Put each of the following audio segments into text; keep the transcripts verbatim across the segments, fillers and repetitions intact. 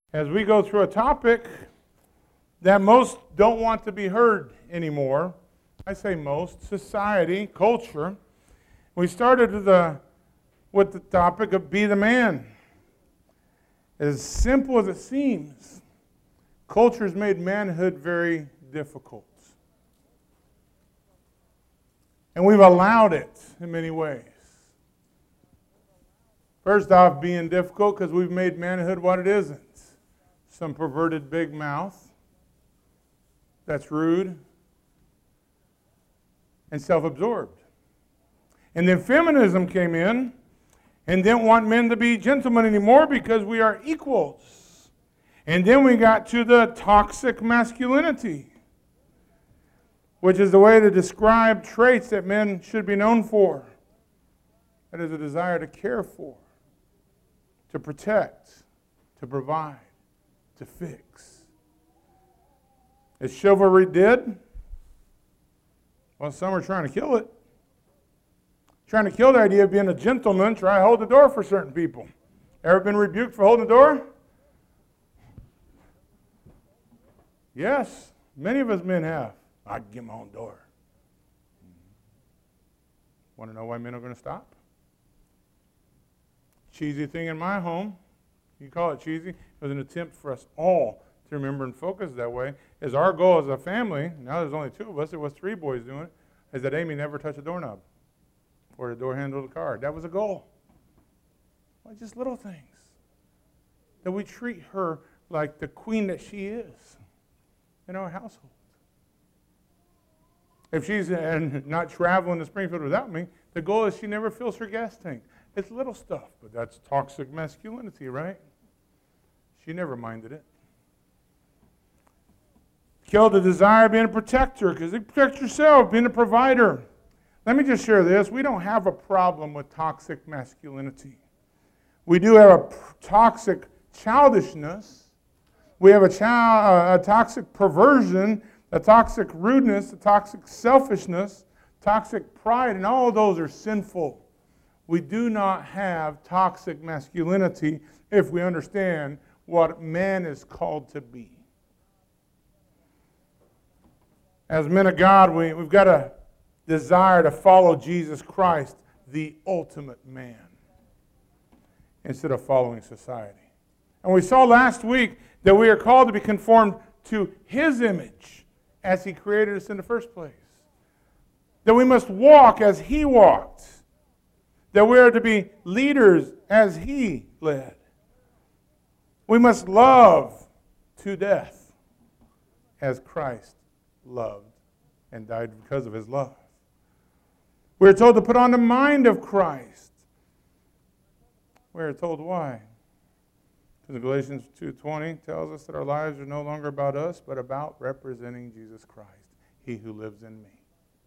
as we go through a topic that most don't want to be heard anymore. I say most, society, culture. We started with the, with the topic of be the man. As simple as it seems, culture's made manhood very difficult. And we've allowed it in many ways. First off, being difficult because we've made manhood what it isn't. Some perverted big mouth that's rude and self-absorbed. And then feminism came in and didn't want men to be gentlemen anymore because we are equals. And then we got to the toxic masculinity, which is the way to describe traits that men should be known for. That is a desire to care for, to protect, to provide, to fix. Is chivalry dead? Well, some are trying to kill it. Trying to kill the idea of being a gentleman, try to hold the door for certain people. Ever been rebuked for holding the door? Yes, many of us men have. I can get my own door. Want to know why men are going to stop? Cheesy thing in my home, you call it cheesy, it was an attempt for us all to remember and focus that way, is our goal as a family, now there's only two of us, there was three boys doing it, is that Amy never touch a doorknob or the door handle of the car. That was a goal. Well, just little things. That we treat her like the queen that she is in our household. If she's and not traveling to Springfield without me, the goal is she never fills her gas tank. It's little stuff, but that's toxic masculinity, right? She never minded it. Kill the desire of being a protector, because you protect yourself, being a provider. Let me just share this. We don't have a problem with toxic masculinity. We do have a toxic childishness. We have a, child, a toxic perversion, a toxic rudeness, a toxic selfishness, toxic pride, and all of those are sinful. We do not have toxic masculinity if we understand what man is called to be. As men of God, we, we've got a desire to follow Jesus Christ, the ultimate man, instead of following society. And we saw last week that we are called to be conformed to His image as He created us in the first place. That we must walk as He walked. That we are to be leaders as He led. We must love to death as Christ loved and died because of His love. We are told to put on the mind of Christ. We are told why. Because Galatians two twenty tells us that our lives are no longer about us, but about representing Jesus Christ, He who lives in me.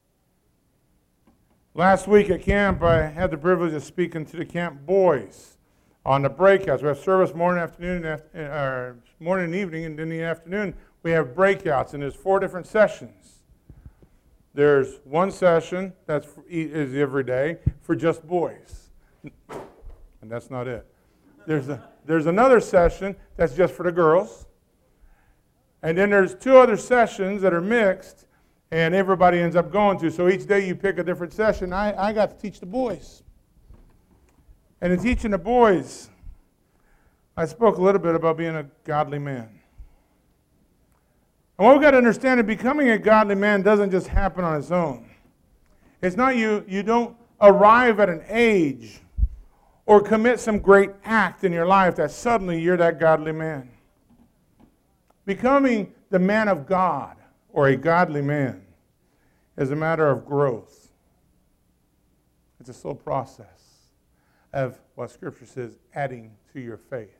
Last week at camp, I had the privilege of speaking to the camp boys on the breakouts. We have service morning, afternoon, or morning and evening, and in the afternoon we have breakouts, and there's four different sessions. There's one session that is every day for just boys, and that's not it. There's a, there's another session that's just for the girls, and then there's two other sessions that are mixed, and everybody ends up going to. So each day you pick a different session. I, I got to teach the boys. And in teaching the boys, I spoke a little bit about being a godly man. And what we've got to understand is becoming a godly man doesn't just happen on its own. It's not you, you don't arrive at an age or commit some great act in your life that suddenly you're that godly man. Becoming the man of God or a godly man is a matter of growth. It's a slow process of what Scripture says, adding to your faith.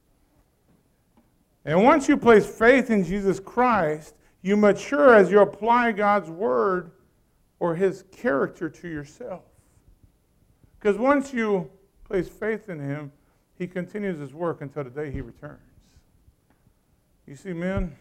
And once you place faith in Jesus Christ, you mature as you apply God's Word or His character to yourself. Because once you place faith in Him, He continues His work until the day He returns. You see, men,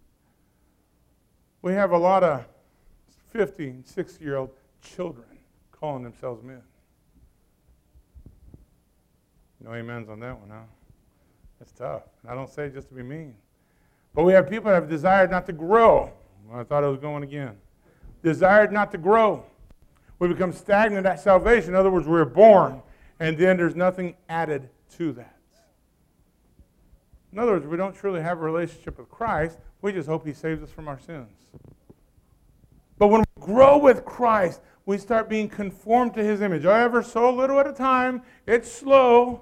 we have a lot of fifty and sixty-year-old children calling themselves men. No amens on that one, huh? It's tough. And I don't say it just to be mean. But we have people that have desired not to grow. Well, I thought I was going again. Desired not to grow. We become stagnant at salvation. In other words, we're born, and then there's nothing added to that. In other words, we don't truly have a relationship with Christ. We just hope he saves us from our sins. But when we grow with Christ, we start being conformed to his image. Ever so little at a time. It's slow.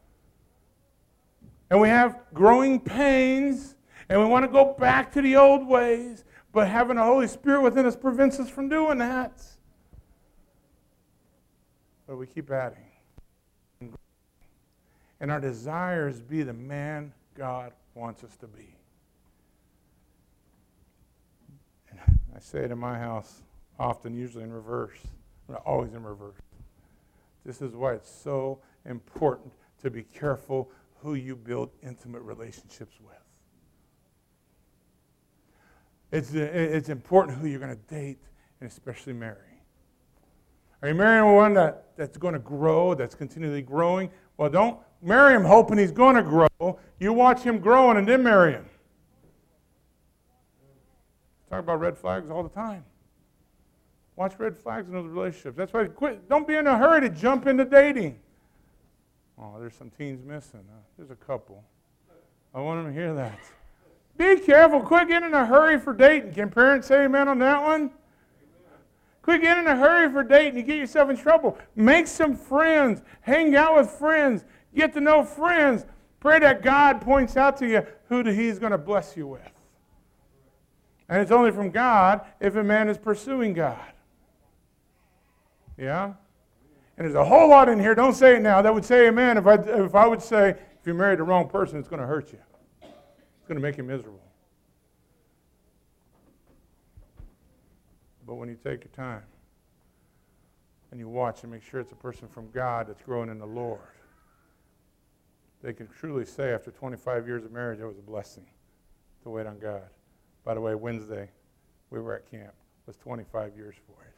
And we have growing pains. And we want to go back to the old ways. But having the Holy Spirit within us prevents us from doing that. But we keep adding. And our desires be the man God wants us to be. And I say it in my house often, usually in reverse. But always in reverse. This is why it's so important to be careful who you build intimate relationships with. It's, it's important who you're going to date and especially marry. Are you marrying one that, that's going to grow, that's continually growing? Well, don't marry him hoping he's going to grow. You watch him growing and then marry him. Talk about red flags all the time. Watch red flags in those relationships. That's why quit. Don't be in a hurry to jump into dating. Oh, there's some teens missing. Huh? There's a couple. I want them to hear that. Be careful. Quit getting in a hurry for dating. Can parents say amen on that one? Quit getting in a hurry for dating. You get yourself in trouble. Make some friends. Hang out with friends. Get to know friends. Pray that God points out to you who he's going to bless you with. And it's only from God if a man is pursuing God. Yeah? And there's a whole lot in here. Don't say it now. That would say amen if I, if I would say, if you marry the wrong person, it's going to hurt you. It's going to make you miserable. But when you take your time and you watch and make sure it's a person from God that's growing in the Lord, they can truly say after twenty-five years of marriage, it was a blessing to wait on God. By the way, Wednesday, we were at camp. It was twenty-five years for us.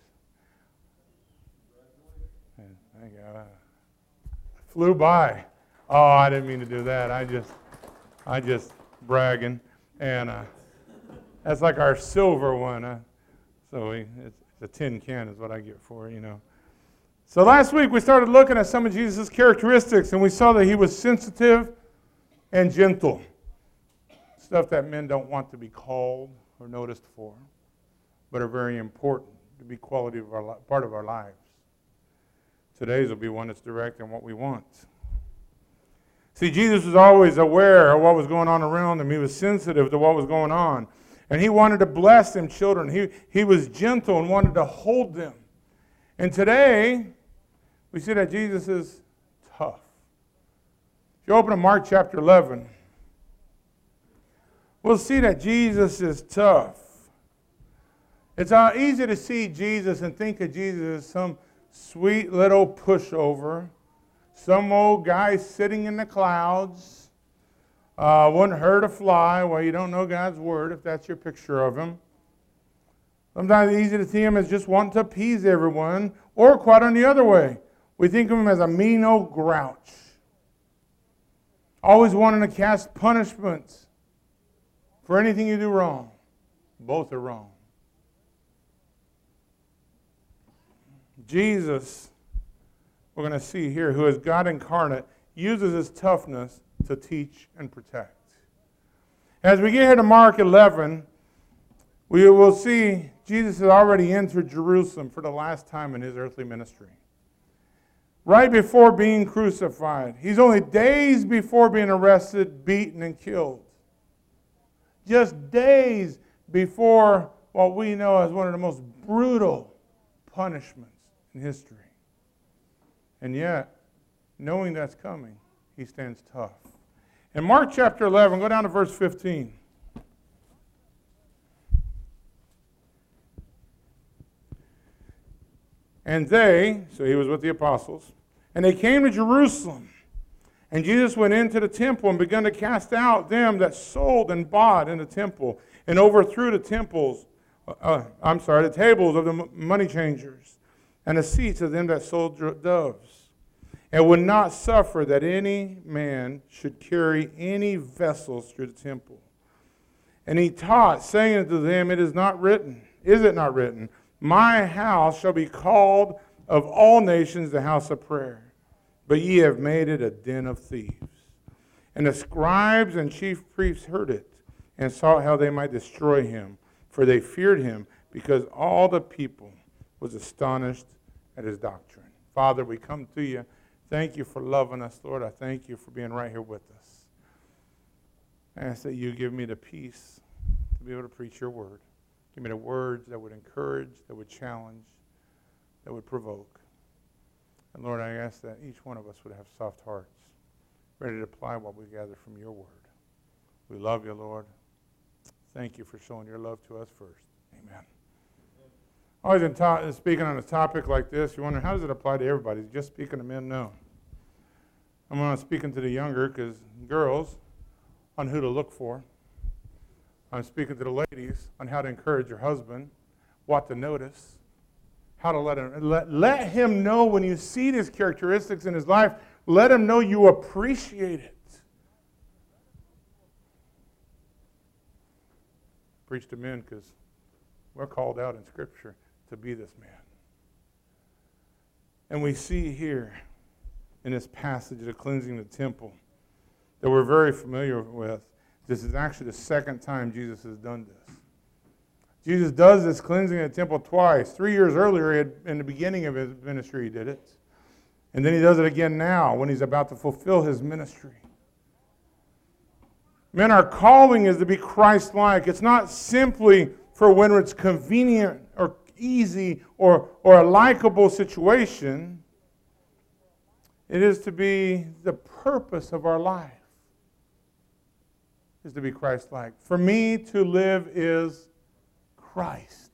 And thank God. I flew by. Oh, I didn't mean to do that. I just, I just bragging. And uh, that's like our silver one. Uh, so we, it's, it's a tin can is what I get for it, you know. So last week we started looking at some of Jesus' characteristics, and we saw that he was sensitive and gentle. Stuff that men don't want to be called or noticed for, but are very important to be quality of our part of our lives. Today's will be one that's direct on what we want. See, Jesus was always aware of what was going on around him. He was sensitive to what was going on. And he wanted to bless them children. He, he was gentle and wanted to hold them. And today, we see that Jesus is tough. If you open to Mark chapter eleven, we'll see that Jesus is tough. It's uh, easy to see Jesus and think of Jesus as some sweet little pushover, some old guy sitting in the clouds, uh, wouldn't hurt a fly. Well, you don't know God's word if that's your picture of him. Sometimes it's easy to see him as just wanting to appease everyone, or quite on the other way. We think of him as a mean old grouch, always wanting to cast punishments for anything you do wrong. Both are wrong. Jesus, we're going to see here, who is God incarnate, uses his toughness to teach and protect. As we get here to Mark eleven, we will see Jesus has already entered Jerusalem for the last time in his earthly ministry. Right before being crucified. He's only days before being arrested, beaten, and killed. Just days before what we know as one of the most brutal punishments in history. And yet, knowing that's coming, he stands tough. In Mark chapter eleven, go down to verse fifteen. And they, so he was with the apostles, and they came to Jerusalem. And Jesus went into the temple and began to cast out them that sold and bought in the temple, and overthrew the temples, uh, I'm sorry, the tables of the money changers, and the seats of them that sold doves. and would not suffer that any man should carry any vessels through the temple. And he taught, saying unto them, It is not written, is it not written, My house shall be called of all nations the house of prayer, but ye have made it a den of thieves. And the scribes and chief priests heard it, and sought how they might destroy him, for they feared him, because all the people was astonished at his doctrine. Father, we come to you. Thank you for loving us, Lord. I thank you for being right here with us. I ask that you give me the peace to be able to preach your word. Give me the words that would encourage, that would challenge, that would provoke. And Lord, I ask that each one of us would have soft hearts, ready to apply what we gather from your word. We love you, Lord. Thank you for showing your love to us first. Amen. Always in ta- speaking on a topic like this, you wonder, how does it apply to everybody? Is it just speaking to men? No. I'm not speaking to the younger, because girls, on who to look for. I'm speaking to the ladies on how to encourage your husband, what to notice, how to let him, let, let him know when you see these characteristics in his life, let him know you appreciate it. Preach to men, because we're called out in Scripture to be this man. And we see here in this passage of the cleansing of the temple that we're very familiar with. This is actually the second time Jesus has done this. Jesus does this cleansing of the temple twice. Three years earlier, he had, in the beginning of his ministry, he did it. And then he does it again now when he's about to fulfill his ministry. Men, our calling is to be Christ-like. It's not simply for when it's convenient or easy or, or a likable situation. It is to be the purpose of our life, is to be Christ-like. For me to live is Christ.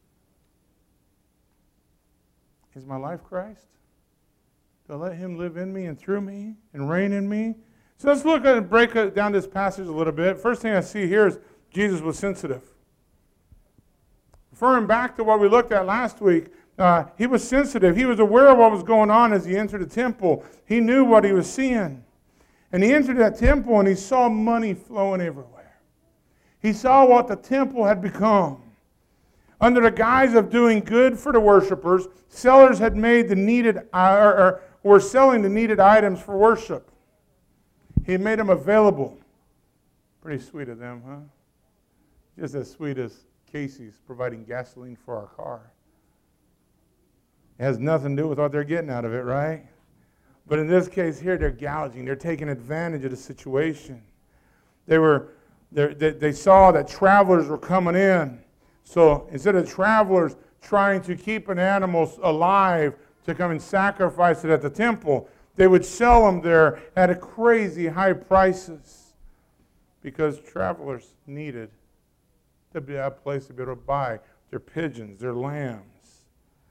Is my life Christ? Do I let him live in me and through me and reign in me? So let's look at and break down this passage a little bit. First thing I see here is Jesus was sensitive. Referring back to what we looked at last week, uh, he was sensitive. He was aware of what was going on as he entered the temple. He knew what he was seeing. And he entered that temple and he saw money flowing everywhere. He saw what the temple had become. Under the guise of doing good for the worshipers, sellers had made the needed, uh, or, or were selling the needed items for worship. He made them available. Pretty sweet of them, huh? Just as sweet as Casey's providing gasoline for our car. It has nothing to do with what they're getting out of it, right? But in this case here, they're gouging. They're taking advantage of the situation. They were, they, they saw that travelers were coming in. So instead of travelers trying to keep an animal alive to come and sacrifice it at the temple, they would sell them there at a crazy high prices because travelers needed to be a place to be able to buy their pigeons, their lambs.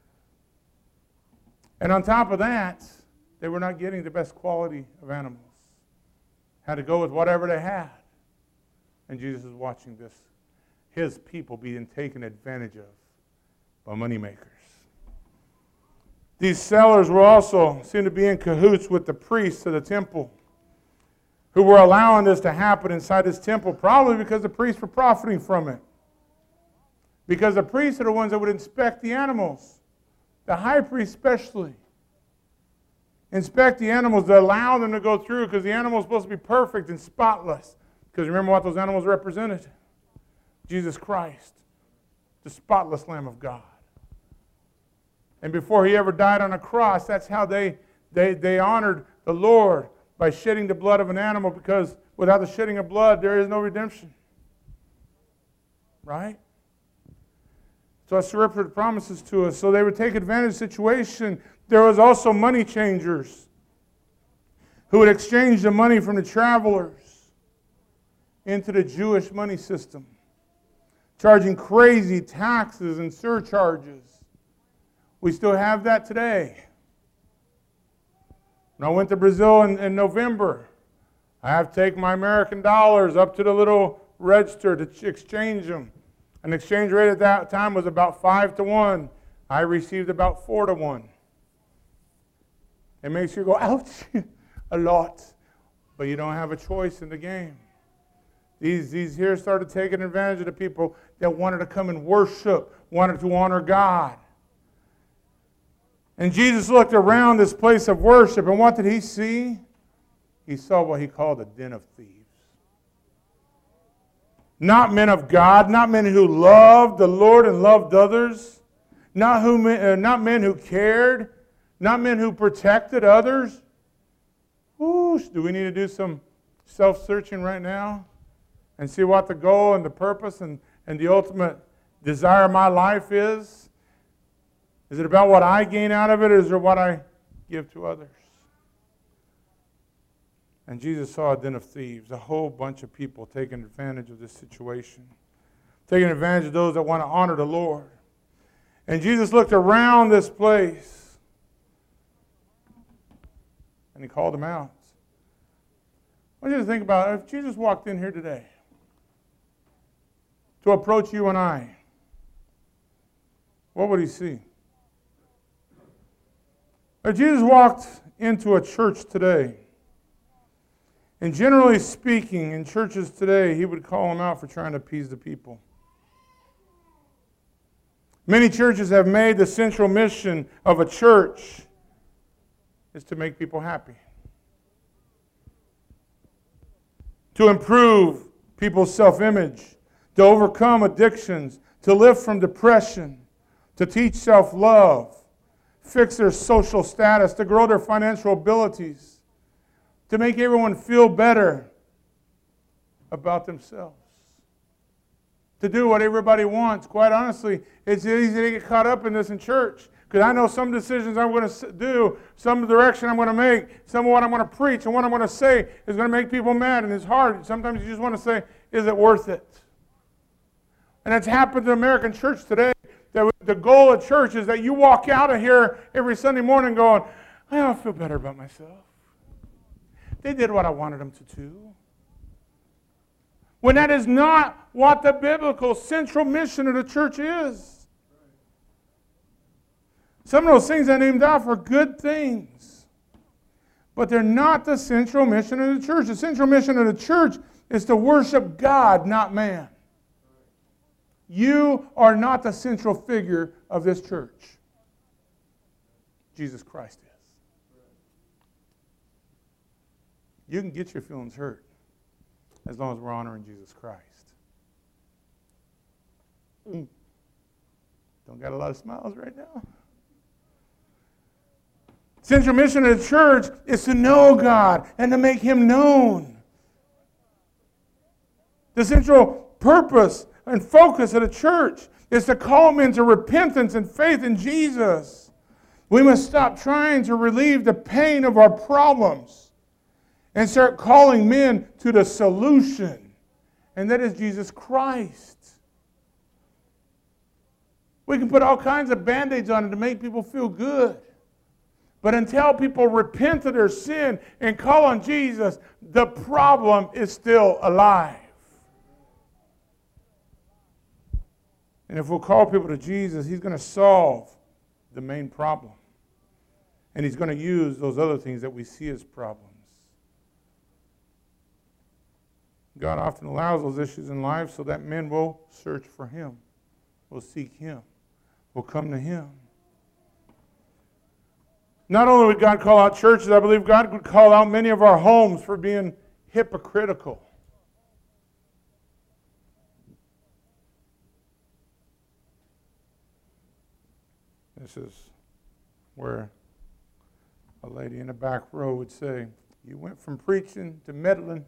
And on top of that, they were not getting the best quality of animals. Had to go with whatever they had. And Jesus is watching this, his people being taken advantage of by moneymakers. These sellers were also seen to be in cahoots with the priests of the temple, who were allowing this to happen inside this temple, probably because the priests were profiting from it. Because the priests are the ones that would inspect the animals, the high priest especially. Inspect the animals to allow them to go through, because the animal is supposed to be perfect and spotless. Because remember what those animals represented? Jesus Christ, the spotless Lamb of God. And before he ever died on a cross, that's how they, they, they honored the Lord, by shedding the blood of an animal, because without the shedding of blood, there is no redemption. Right? So that's Scripture promises to us. So they would take advantage of the situation. There was also money changers who would exchange the money from the travelers into the Jewish money system, charging crazy taxes and surcharges. We still have that today. When I went to Brazil in, in November, I have to take my American dollars up to the little register to exchange them. An exchange rate at that time was about five to one. I received about four to one. It makes you go, ouch, a lot. But you don't have a choice in the game. These, these here started taking advantage of the people that wanted to come and worship, wanted to honor God. And Jesus looked around this place of worship, and what did he see? He saw what he called a den of thieves. Not men of God, not men who loved the Lord and loved others, not, who, uh, not men who cared, not men who protected others. Ooh, do we need to do some self-searching right now and see what the goal and the purpose and, and the ultimate desire of my life is? Is it about what I gain out of it, or is it what I give to others? And Jesus saw a den of thieves, a whole bunch of people taking advantage of this situation, taking advantage of those that want to honor the Lord. And Jesus looked around this place, and he called them out. I want you to think about it. If Jesus walked in here today to approach you and I, what would he see? If Jesus walked into a church today, and generally speaking, in churches today, he would call them out for trying to appease the people. Many churches have made the central mission of a church is to make people happy, to improve people's self-image, to overcome addictions, to lift from depression, to teach self-love, fix their social status, to grow their financial abilities, to make everyone feel better about themselves, to do what everybody wants. Quite honestly, it's easy to get caught up in this in church, because I know some decisions I'm going to do, some direction I'm going to make, some of what I'm going to preach and what I'm going to say is going to make people mad, and it's hard. Sometimes you just want to say, is it worth it? And it's happened to American church today. That the goal of church is that you walk out of here every Sunday morning going, I feel better about myself. They did what I wanted them to do. When that is not what the biblical central mission of the church is. Some of those things I named off are good things, but they're not the central mission of the church. The central mission of the church is to worship God, not man. You are not the central figure of this church. Jesus Christ is. You can get your feelings hurt as long as we're honoring Jesus Christ. Mm. Don't got a lot of smiles right now. Central mission of the church is to know God and to make him known. The central purpose and focus of the church is to call men to repentance and faith in Jesus. We must stop trying to relieve the pain of our problems and start calling men to the solution, and that is Jesus Christ. We can put all kinds of band-aids on it to make people feel good. But until people repent of their sin and call on Jesus, the problem is still alive. And if we'll call people to Jesus, he's going to solve the main problem. And he's going to use those other things that we see as problems. God often allows those issues in life so that men will search for him, will seek him, will come to him. Not only would God call out churches, I believe God would call out many of our homes for being hypocritical. This is where a lady in the back row would say, you went from preaching to meddling.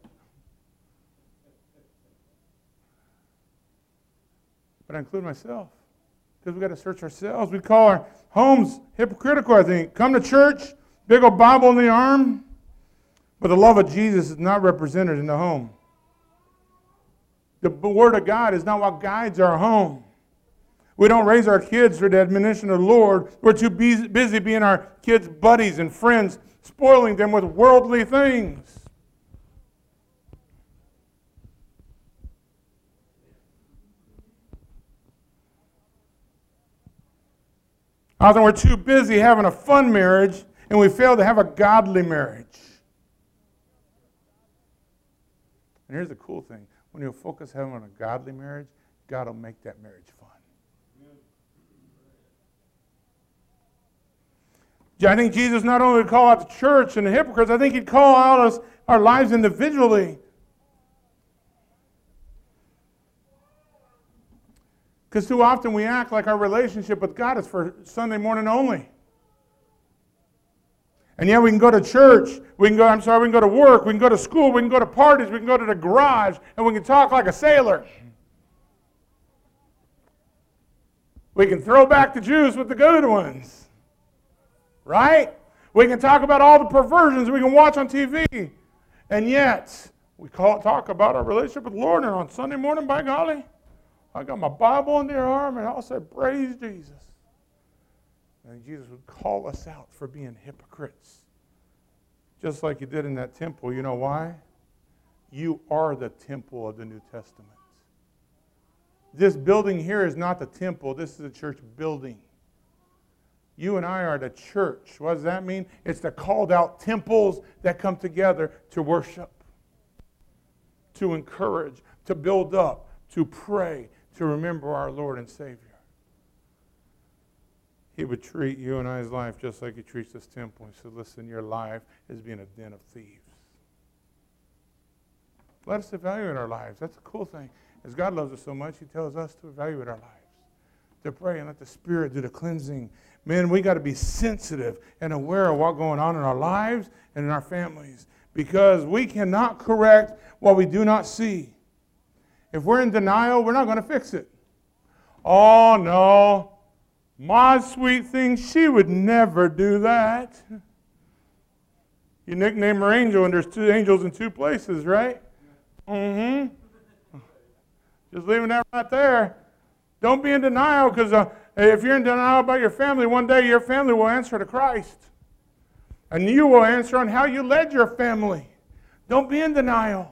But I include myself, because we've got to search ourselves. We call our homes hypocritical, I think. Come to church, big old Bible in the arm, but the love of Jesus is not represented in the home. The Word of God is not what guides our home. We don't raise our kids for the admonition of the Lord. We're too busy being our kids' buddies and friends, spoiling them with worldly things. Often we're too busy having a fun marriage And we fail to have a godly marriage. And here's the cool thing. When you focus heavily on a godly marriage, God will make that marriage fun. I think Jesus not only would call out the church and the hypocrites, I think he'd call out us, our lives individually. Because too often we act like our relationship with God is for Sunday morning only. And yet we can go to church, we can go, I'm sorry, we can go to work, we can go to school, we can go to parties, we can go to the garage, and we can talk like a sailor. We can throw back the juice with the good ones. Right? We can talk about all the perversions we can watch on T V. And yet, we call, talk about our relationship with the Lord, and on Sunday morning, by golly, I got my Bible in their arm, and I'll say, praise Jesus. And Jesus would call us out for being hypocrites. Just like he did in that temple. You know why? You are the temple of the New Testament. This building here is not the temple. This is a church building. You and I are the church. What does that mean? It's the called out temples that come together to worship, to encourage, to build up, to pray, to remember our Lord and Savior. He would treat you and I's life just like he treats this temple. He said, listen, your life is being a den of thieves. Let us evaluate our lives. That's a cool thing. As God loves us so much, he tells us to evaluate our lives, to pray and let the Spirit do the cleansing. Man, we got to be sensitive and aware of what's going on in our lives and in our families, because we cannot correct what we do not see. If we're in denial, we're not going to fix it. Oh, no. My sweet thing, she would never do that. You nickname her Angel, and there's two angels in two places, right? Mm-hmm. Just leaving that right there. Don't be in denial, because uh, if you're in denial about your family, one day your family will answer to Christ. And you will answer on how you led your family. Don't be in denial.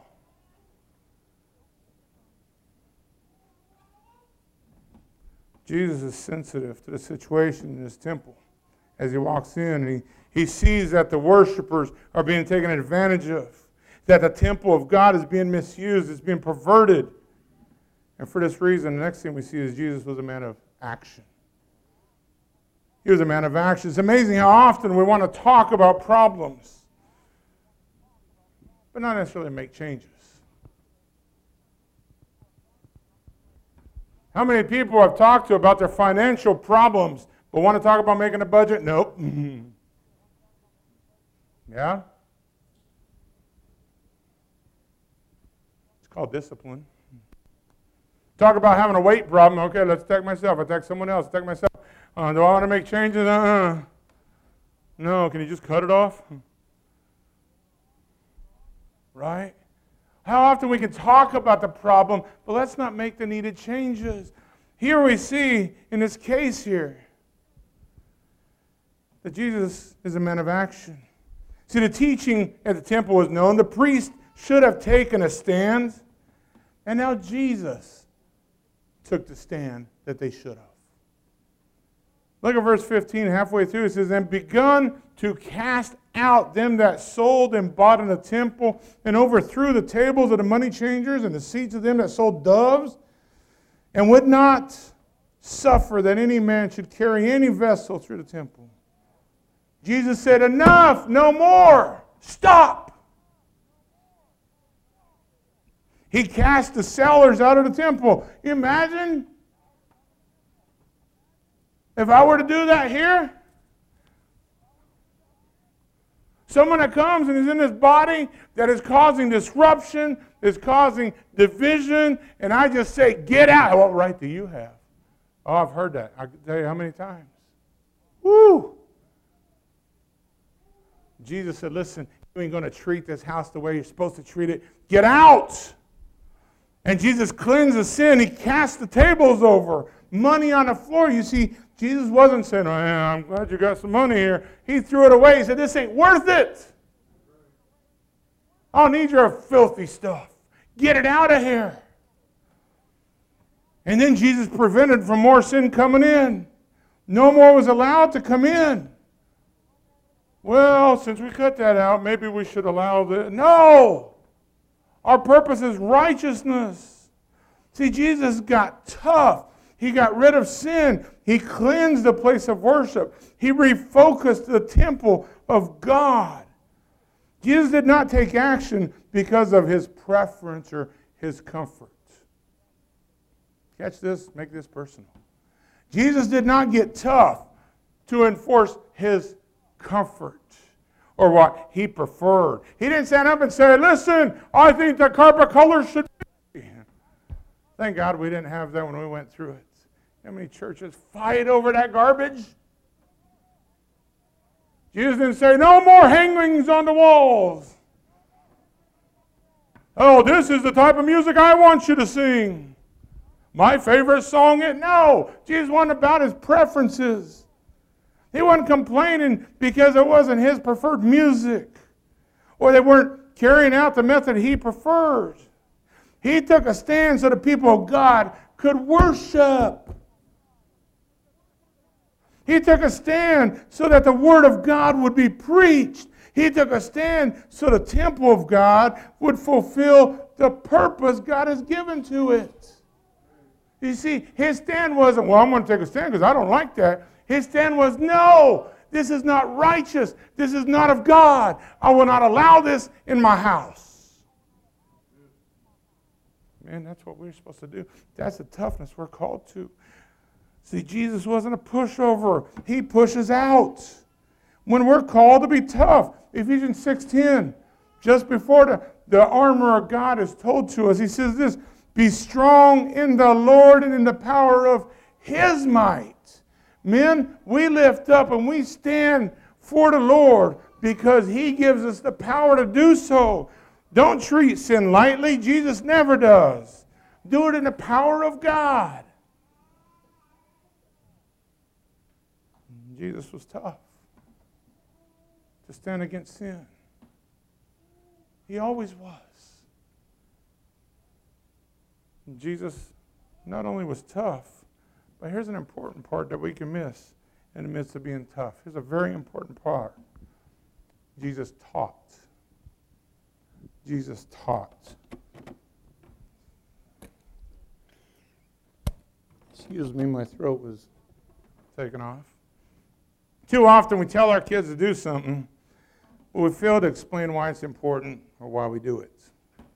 Jesus is sensitive to the situation in his temple. As he walks in, he, he sees that the worshipers are being taken advantage of, that the temple of God is being misused, it's being perverted. And for this reason, the next thing we see is Jesus was a man of action. He was a man of action. It's amazing how often we want to talk about problems, but not necessarily make changes. How many people I've talked to about their financial problems, but want to talk about making a budget? Nope. Yeah? It's called discipline. Talk about having a weight problem. Okay, let's attack myself. Attack someone else. Attack myself. Uh, do I want to make changes? Uh-uh. No, can you just cut it off? Right? How often we can talk about the problem, but let's not make the needed changes. Here we see, in this case here, that Jesus is a man of action. See, the teaching at the temple was known. The priest should have taken a stand, and now Jesus took the stand that they should have. Look at verse fifteen, halfway through. It says, and begun to cast out them that sold and bought in the temple, and overthrew the tables of the money changers and the seats of them that sold doves, and would not suffer that any man should carry any vessel through the temple. Jesus said, enough, no more, stop. He cast the sellers out of the temple. You imagine if I were to do that here? Someone that comes and is in this body that is causing disruption, is causing division, and I just say, get out. What right do you have? Oh, I've heard that. I can tell you how many times. Woo! Jesus said, listen, you ain't going to treat this house the way you're supposed to treat it. Get out! And Jesus cleansed the sin. He cast the tables over. Money on the floor. You see, Jesus wasn't saying, oh, yeah, I'm glad you got some money here. He threw it away. He said, this ain't worth it. I don't need your filthy stuff. Get it out of here. And then Jesus prevented from more sin coming in. No more was allowed to come in. Well, since we cut that out, maybe we should allow this. No! Our purpose is righteousness. See, Jesus got tough. He got rid of sin. He cleansed the place of worship. He refocused the temple of God. Jesus did not take action because of his preference or his comfort. Catch this, make this personal. Jesus did not get tough to enforce his comfort or what he preferred. He didn't stand up and say, listen, I think the carpet color should be. Thank God we didn't have that when we went through it. How many churches fight over that garbage? Jesus didn't say, no more hangings on the walls. Oh, this is the type of music I want you to sing. My favorite song is, no. Jesus wasn't about his preferences. He wasn't complaining because it wasn't his preferred music, or they weren't carrying out the method he preferred. He took a stand so the people of God could worship. He took a stand so that the Word of God would be preached. He took a stand so the temple of God would fulfill the purpose God has given to it. You see, his stand wasn't, well, I'm going to take a stand because I don't like that. His stand was, no, this is not righteous. This is not of God. I will not allow this in my house. Man, that's what we're supposed to do. That's the toughness we're called to. See, Jesus wasn't a pushover. He pushes out. When we're called to be tough, Ephesians six ten, just before the, the armor of God is told to us, he says this, be strong in the Lord and in the power of his might. Men, we lift up and we stand for the Lord because he gives us the power to do so. Don't treat sin lightly. Jesus never does. Do it in the power of God. Jesus was tough to stand against sin. He always was. And Jesus not only was tough, but here's an important part that we can miss in the midst of being tough. Here's a very important part. Jesus taught. Jesus taught. Excuse me, my throat was taken off. Too often we tell our kids to do something, but we fail to explain why it's important or why we do it.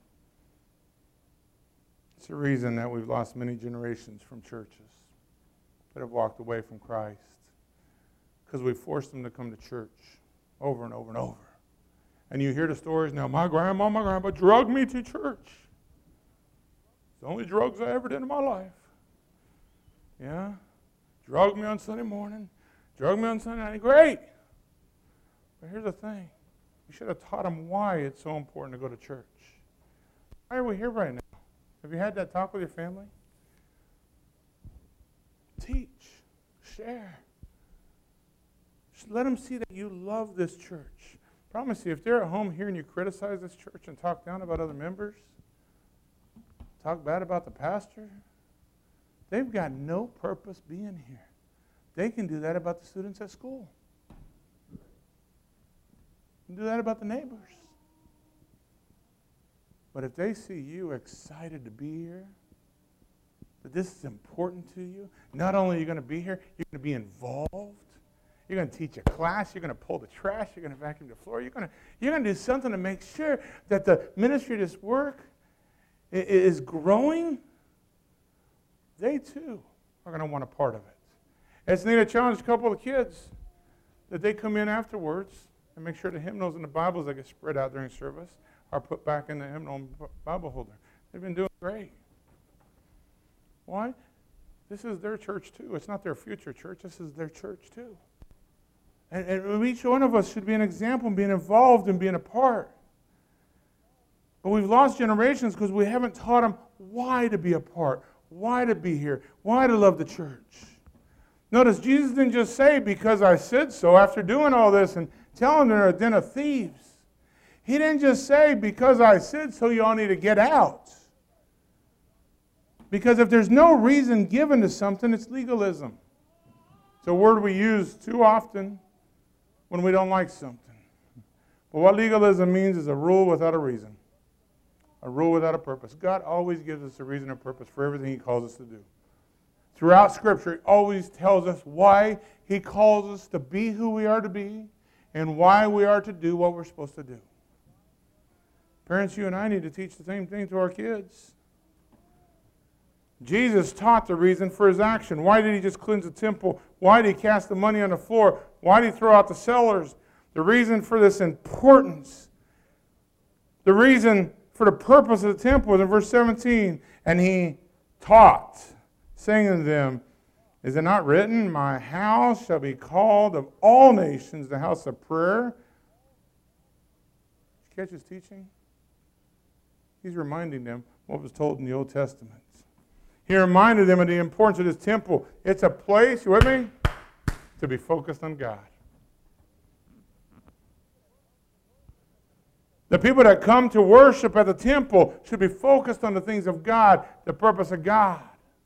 It's the reason that we've lost many generations from churches that have walked away from Christ, because we forced them to come to church over and over and over. And you hear the stories now, my grandma, my grandpa drugged me to church. It's the only drugs I ever did in my life. Yeah? Drugged me on Sunday morning. Drugged me on Sunday night. Great. But here's the thing. You should have taught them why it's so important to go to church. Why are we here right now? Have you had that talk with your family? Teach. Share. Just let them see that you love this church. Promise you, if they're at home here and you criticize this church and talk down about other members, talk bad about the pastor, they've got no purpose being here. They can do that about the students at school. They can do that about the neighbors. But if they see you excited to be here, that this is important to you, not only are you going to be here, you're going to be involved. You're going to teach a class. You're going to pull the trash. You're going to vacuum the floor. You're going to, you're going to do something to make sure that the ministry of this work is growing. They, too, are going to want a part of it. It's neat to challenge a couple of kids that they come in afterwards and make sure the hymnals and the Bibles that get spread out during service are put back in the hymnal Bible holder. They've been doing great. Why? This is their church, too. It's not their future church. This is their church, too. And, and each one of us should be an example in being involved and being a part. But we've lost generations because we haven't taught them why to be a part, why to be here, why to love the church. Notice, Jesus didn't just say, because I said so, after doing all this and telling them they're a den of thieves. He didn't just say, because I said so, you all need to get out. Because if there's no reason given to something, it's legalism. It's a word we use too often when we don't like something. But what legalism means is a rule without a reason. A rule without a purpose. God always gives us a reason and purpose for everything He calls us to do. Throughout Scripture, He always tells us why He calls us to be who we are to be and why we are to do what we're supposed to do. Parents, you and I need to teach the same thing to our kids. Jesus taught the reason for His action. Why did He just cleanse the temple? Why did He cast the money on the floor? Why did He throw out the sellers? The reason for this importance, the reason for the purpose of the temple is in verse seventeen. And He taught, saying to them, is it not written, my house shall be called of all nations the house of prayer? Did you catch His teaching? He's reminding them what was told in the Old Testament. He reminded them of the importance of this temple. It's a place, you with me, to be focused on God. The people that come to worship at the temple should be focused on the things of God, the purpose of God.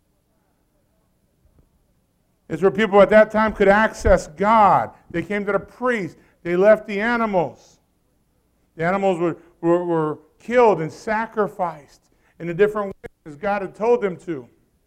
It's where people at that time could access God. They came to the priest. They left the animals. The animals were, were, were killed and sacrificed in a different way as God had told them to.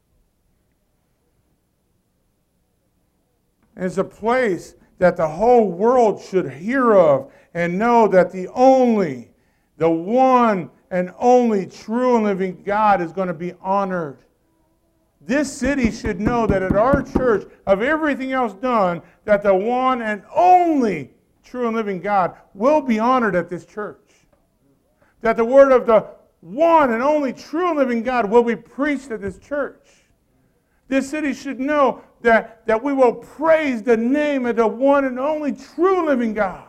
And it's a place that the whole world should hear of and know that the only, the one and only true and living God is going to be honored. This city should know that at our church, of everything else done, that the one and only true and living God will be honored at this church. That the word of the one and only true and living God will be preached at this church. This city should know that, that we will praise the name of the one and only true and living God.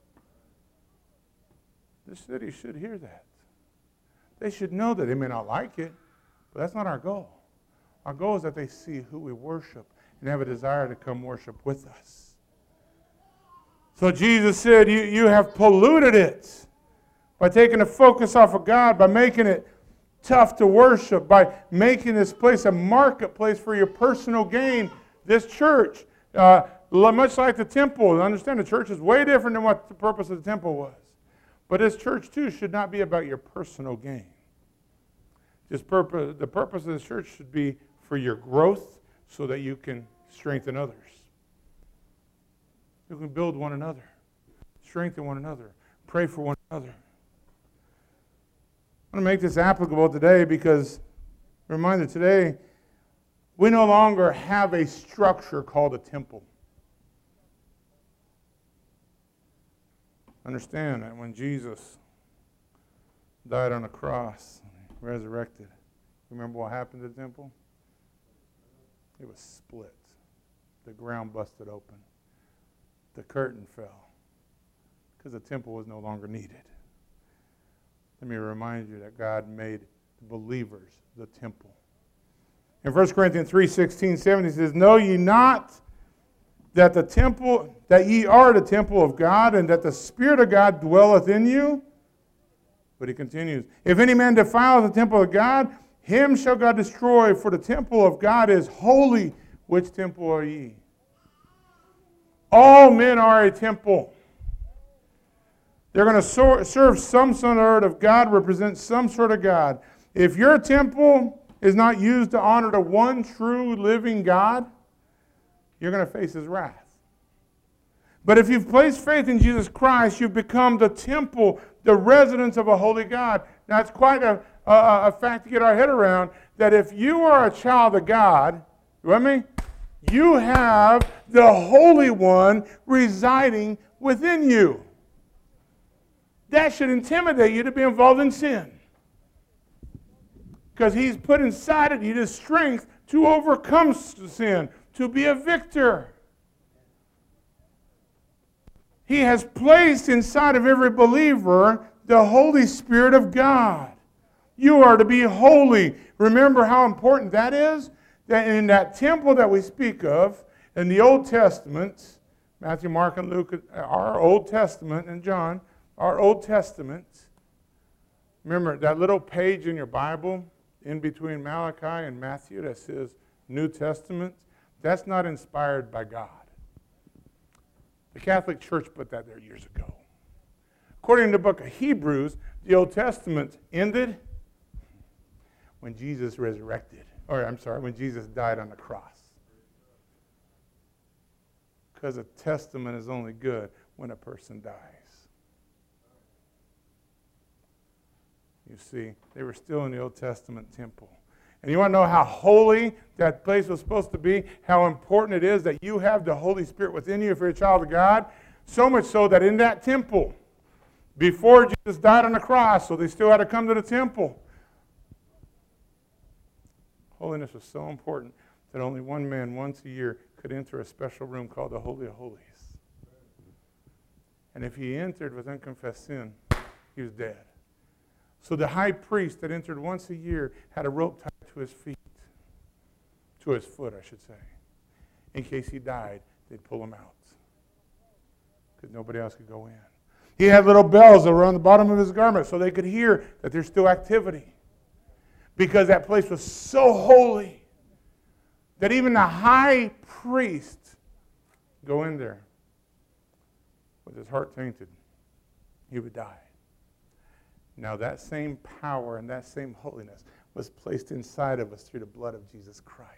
This city should hear that. They should know that. They may not like it, but that's not our goal. Our goal is that they see who we worship and have a desire to come worship with us. So Jesus said, you, you have polluted it by taking the focus off of God, by making it tough to worship, by making this place a marketplace for your personal gain. This church, uh, much like the temple, understand the church is way different than what the purpose of the temple was. But this church too should not be about your personal gain. This purpose, the purpose of this church should be for your growth so that you can strengthen others. You can build one another, strengthen one another, pray for one another. I want to make this applicable today because, reminder today, we no longer have a structure called a temple. Understand that when Jesus died on the cross, resurrected, remember what happened to the temple? It was split. The ground busted open. The curtain fell because the temple was no longer needed. Let me remind you that God made the believers the temple. In First Corinthians three, sixteen, seventeen, he says, know ye not that the temple, that ye are the temple of God, and that the Spirit of God dwelleth in you? But he continues, if any man defile the temple of God, him shall God destroy, for the temple of God is holy. Which temple are ye? All men are a temple. They're going to serve some sort of God, represent some sort of God. If your temple is not used to honor the one true living God, you're going to face His wrath. But if you've placed faith in Jesus Christ, you've become the temple, the residence of a holy God. Now, it's quite a, a, a fact to get our head around that if you are a child of God, you with me? You have the Holy One residing within you. That should intimidate you to be involved in sin. Because He's put inside of you the strength to overcome sin, to be a victor. He has placed inside of every believer the Holy Spirit of God. You are to be holy. Remember how important that is? That in that temple that we speak of, in the Old Testament, Matthew, Mark, and Luke, our Old Testament, and John, our Old Testament, remember that little page in your Bible in between Malachi and Matthew that says New Testament? That's not inspired by God. The Catholic Church put that there years ago. According to the book of Hebrews, the Old Testament ended when Jesus resurrected. Or, I'm sorry, when Jesus died on the cross. Because a testament is only good when a person dies. You see, they were still in the Old Testament temple. And you want to know how holy that place was supposed to be? How important it is that you have the Holy Spirit within you if you're a child of God? So much so that in that temple, before Jesus died on the cross, so they still had to come to the temple. Holiness was so important that only one man once a year could enter a special room called the Holy of Holies. And if he entered with unconfessed sin, he was dead. So the high priest that entered once a year had a rope tied to his feet, to his foot, I should say. In case he died, they'd pull him out because nobody else could go in. He had little bells that were on the bottom of his garment so they could hear that there's still activity, because that place was so holy that even the high priest go in there with his heart tainted, he would die. Now that same power and that same holiness was placed inside of us through the blood of Jesus Christ.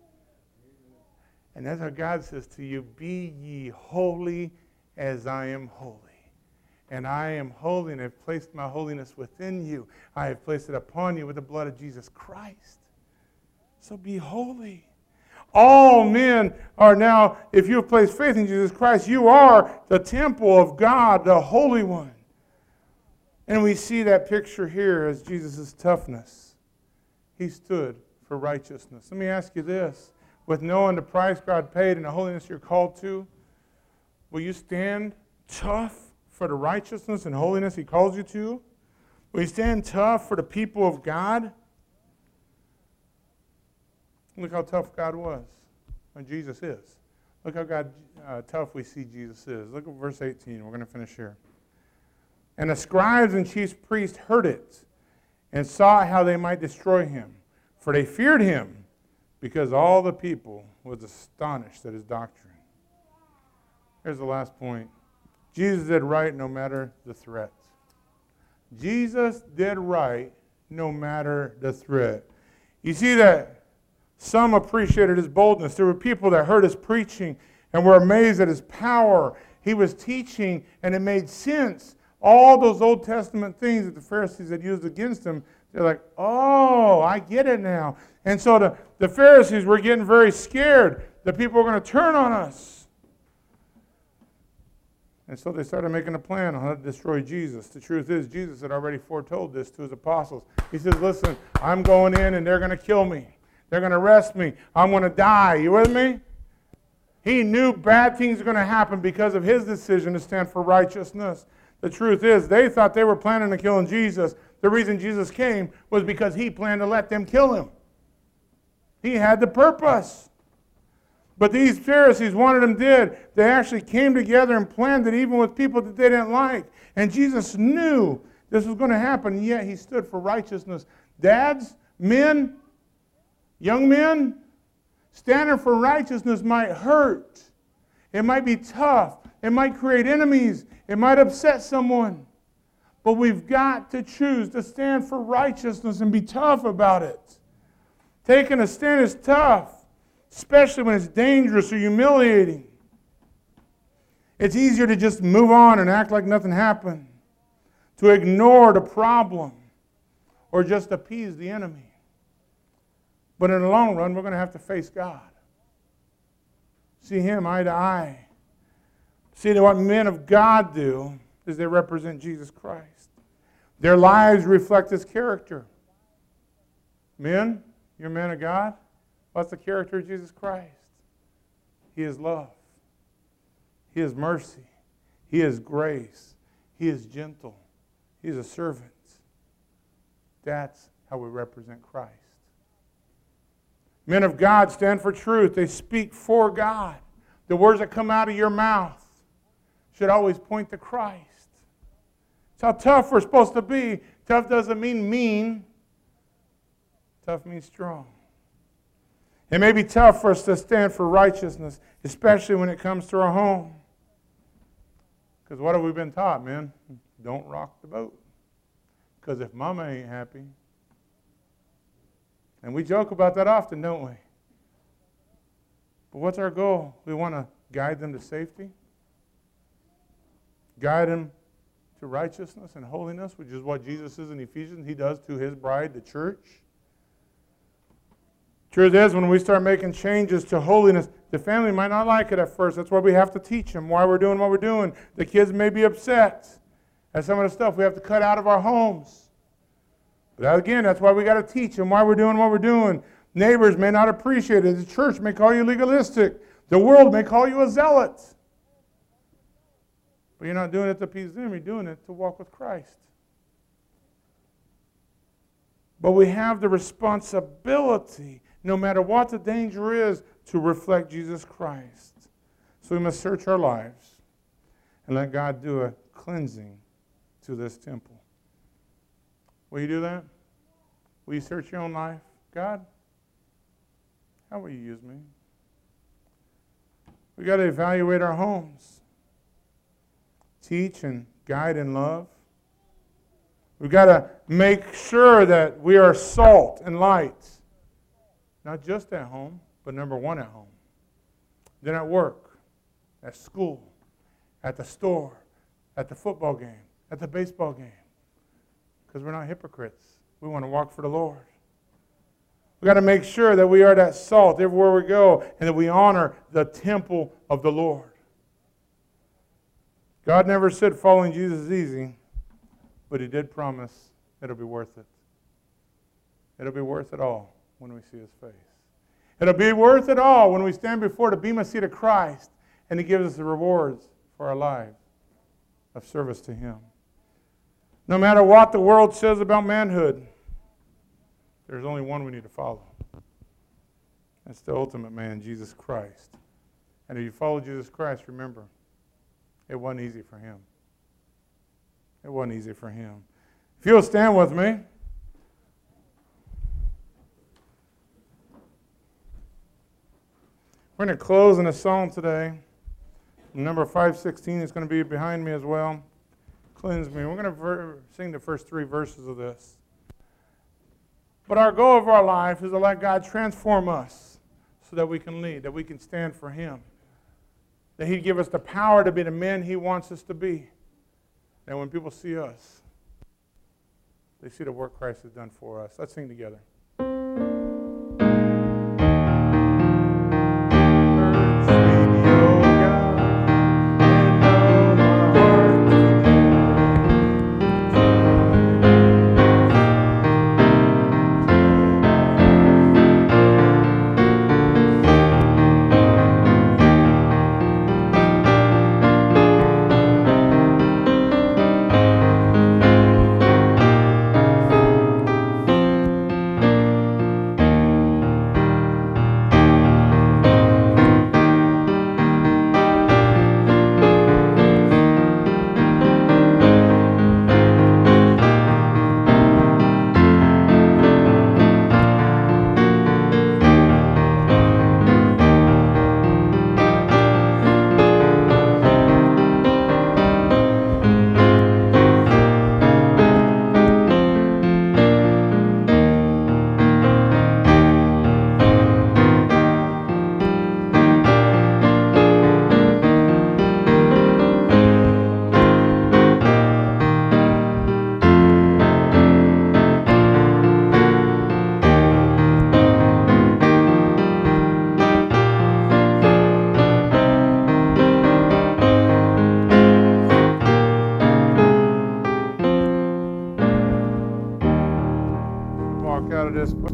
And that's how God says to you, be ye holy as I am holy. And I am holy, and I've placed my holiness within you. I have placed it upon you with the blood of Jesus Christ. So be holy. All men are now, if you have placed faith in Jesus Christ, you are the temple of God, the Holy One. And we see that picture here as Jesus' toughness. He stood for righteousness. Let me ask you this. With knowing the price God paid and the holiness you're called to, will you stand tough for the righteousness and holiness he calls you to? Will you stand tough for the people of God? Look how tough God was, and Jesus is. Look how God uh, tough we see Jesus is. Look at verse eighteen. We're going to finish here. And the scribes and chief priests heard it and saw how they might destroy him, for they feared him, because all the people was astonished at his doctrine. Here's the last point. Jesus did right no matter the threat. Jesus did right no matter the threat. You see that some appreciated his boldness. There were people that heard his preaching and were amazed at his power. He was teaching, and it made sense. All those Old Testament things that the Pharisees had used against him, they're like, oh, I get it now. And so the, the Pharisees were getting very scared that people were going to turn on us. And so they started making a plan on how to destroy Jesus. The truth is, Jesus had already foretold this to his apostles. He says, listen, I'm going in and they're going to kill me. They're going to arrest me. I'm going to die. You with me? He knew bad things were going to happen because of his decision to stand for righteousness. The truth is, they thought they were planning on killing Jesus. The reason Jesus came was because he planned to let them kill him. He had the purpose. But these Pharisees, one of them did. They actually came together and planned it even with people that they didn't like. And Jesus knew this was going to happen, and yet he stood for righteousness. Dads, men, young men, standing for righteousness might hurt. It might be tough. It might create enemies. It might upset someone. But we've got to choose to stand for righteousness and be tough about it. Taking a stand is tough, especially when it's dangerous or humiliating. It's easier to just move on and act like nothing happened, to ignore the problem, or just appease the enemy. But in the long run, we're going to have to face God. See him eye to eye. See that what men of God do is they represent Jesus Christ. Their lives reflect his character. Men, you're men of God. What's the character of Jesus Christ? He is love. He is mercy. He is grace. He is gentle. He is a servant. That's how we represent Christ. Men of God stand for truth. They speak for God. The words that come out of your mouth should always point to Christ. It's how tough we're supposed to be. Tough doesn't mean mean. Tough means strong. It may be tough for us to stand for righteousness, especially when it comes to our home. Because what have we been taught, man? Don't rock the boat. Because if mama ain't happy, and we joke about that often, don't we? But what's our goal? We want to guide them to safety, guide them to righteousness and holiness, which is what Jesus is in Ephesians. He does to his bride, the church. Truth is, when we start making changes to holiness, the family might not like it at first. That's why we have to teach them why we're doing what we're doing. The kids may be upset at some of the stuff we have to cut out of our homes. But again, that's why we got to teach them why we're doing what we're doing. Neighbors may not appreciate it. The church may call you legalistic. The world may call you a zealot. But you're not doing it to appease them. You're doing it to walk with Christ. But we have the responsibility, no matter what the danger is, to reflect Jesus Christ. So we must search our lives and let God do a cleansing to this temple. Will you do that? Will you search your own life? God, how will you use me? We've got to evaluate our homes. Teach and guide and love. We've got to make sure that we are salt and light. Not just at home, but number one at home. Then at work, at school, at the store, at the football game, at the baseball game. Because we're not hypocrites. We want to walk for the Lord. We've got to make sure that we are that salt everywhere we go and that we honor the temple of the Lord. God never said following Jesus is easy, but he did promise it'll be worth it. It'll be worth it all when we see his face. It'll be worth it all when we stand before the bema seat of Christ and he gives us the rewards for our lives of service to him. No matter what the world says about manhood, there's only one we need to follow. That's the ultimate man, Jesus Christ. And if you follow Jesus Christ, remember, it wasn't easy for him. It wasn't easy for him. If you'll stand with me. We're going to close in a song today. Number five sixteen is going to be behind me as well. Cleanse me. We're going to ver- sing the first three verses of this. But our goal of our life is to let God transform us so that we can lead, that we can stand for him. That he'd give us the power to be the men he wants us to be. And when people see us, they see the work Christ has done for us. Let's sing together. Out of this